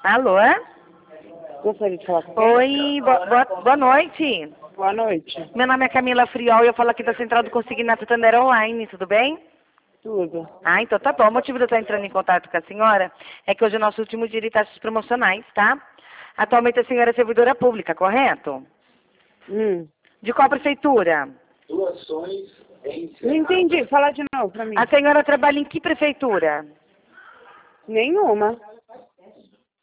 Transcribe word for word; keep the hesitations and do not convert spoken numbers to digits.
Alô? Gostaria de falar com quem? Oi, bo- boa, boa noite. Boa noite. Meu nome é Camila Friol e eu falo aqui da Central do Consignato Tandera Online, tudo bem? Tudo. Ah, então tá bom. O motivo de eu estar entrando em contato com a senhora é que hoje é o nosso último dia de taxas promocionais, tá? Atualmente a senhora é servidora pública, correto? Hum. De qual prefeitura? Não entendi. Fala de novo pra mim. A senhora trabalha em que prefeitura? Nenhuma.